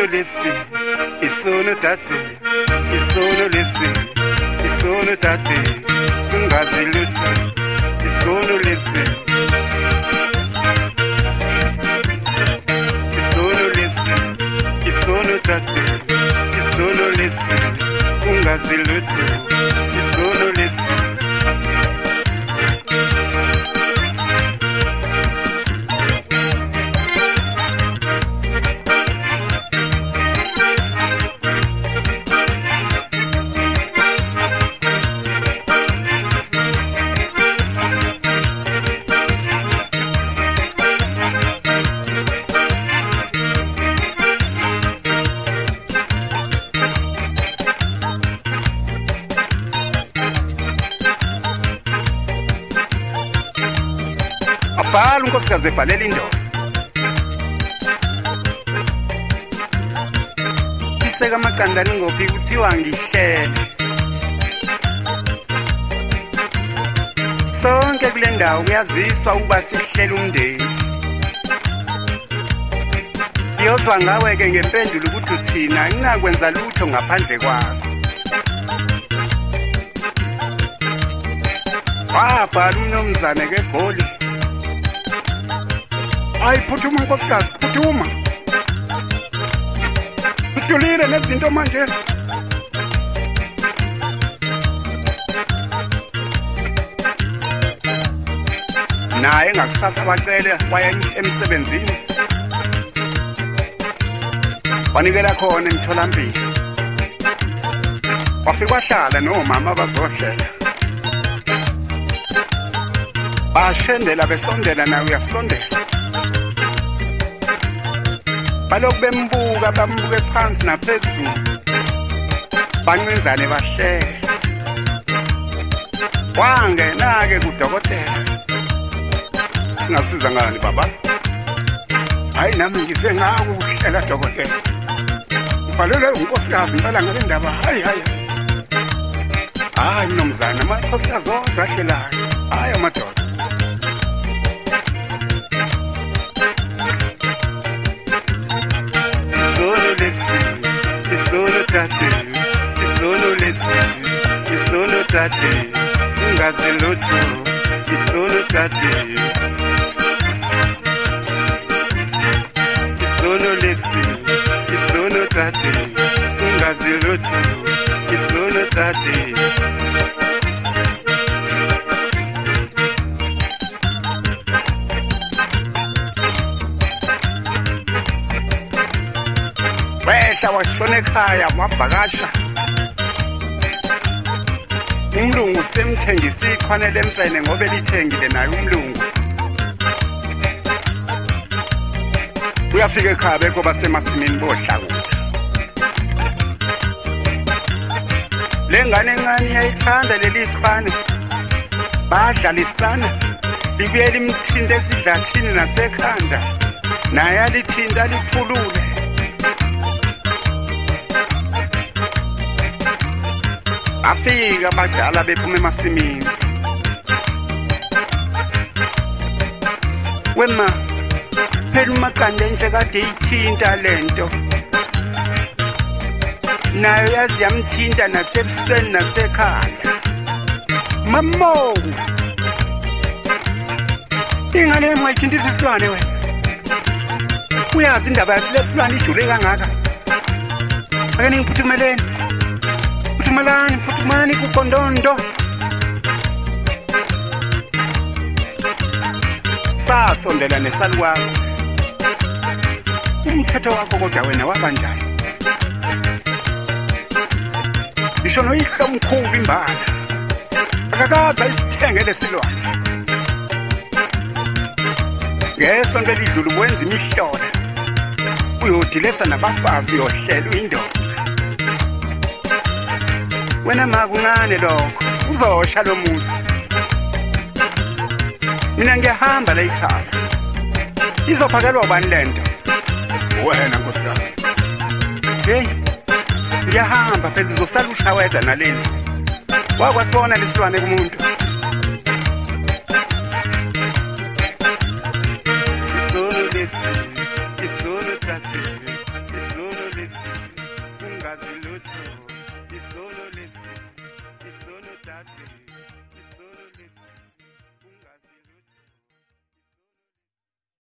lesi, isono tate, isono lesi, isono tate, ungazi lutho, isono lesi, isono lesi, isono tate, isono lesi, ungazi lutho, isono lesi. Abhala unkosikazi ebhalela indoda. Iseka amaqandani ngophi kuthiwa ngihlele. Sonke kule ndawo kuyaziswa ukuba sihlele umndeni. Ngiyozwa ngawe ke ngempendulo ukuthi uthina angingakwenza lutho ngaphandle kwakho. Wabhala umnomzane ke Goli. Hayi phuthuma nkosikazi, phuthuma. Utulile nezinto manje. Naye ngakusasa bacele waya emsebenzini. Wanikela khona emtholampilo. Wafika wahlala nomama bazohlela. Bashendela besondela nawe uyasondela. Balokhu bembuka bambuke phansi naphezulu. Bancinzane bahleke. Wangena ke kudokotela. Singakusiza ngani baba? Hayi nami ngize ngaku ukuhlela dokotela. Ngibhalelwe unkosikazi impela ngale ndaba. Hayi. Hayi nomzana amakhosikazi odwa ahlelayo. Hayi amadoda. Isono tate, isono lesi, isono tate, ungazi lutho, isono tate. Isono lesi, isono tate, ungazi lutho, isono tate. Wehla washona ekhaya wabhakasha. Umlungu semthengisa ikhwane lemfene ngoba elithengile naye umlungu. Uyafika ekhaya bekoba semasimini bohlakula. Lengane encane yayithanda leli chwane. Badlalisana libuye limthinta esidlathini nasekhanda. Naye alithinta liphulule. Afika abadala bephuma emasimini. Wema phela uMaqanda nje kade ithinta lento. Nayo yazi yamthinta nasebusweni nasekhanda. Mamo. Ingane emwayithinta isilwane wena. Uyazi indaba yathi lesilwane ijule kangaka. Ake ningiphuthumeleni. Phuthumani kukondondo. Sasondela nesalukwazi. Umthetho wakho kodwa wena wabanjani? Ngisho noyihlo omkhulu imbala. Akakaza isithenge lesilwane. Ngesonto elidlule ukwenza imihlola. Uyodilesa nabafazi yohlelo indoda. Wena makuncane lokho uzosha lo muzi. Mina ngiyahamba la ekhaya. Izophakelwa ubani lento? Wena nkosikazi. Hey. Ngiyahamba phela uzosala ushawedwa nalendlu. Wakwasibona lesilwane kumuntu. Isono lesi, isono tate, isono lesi. isono lesi isono dade isono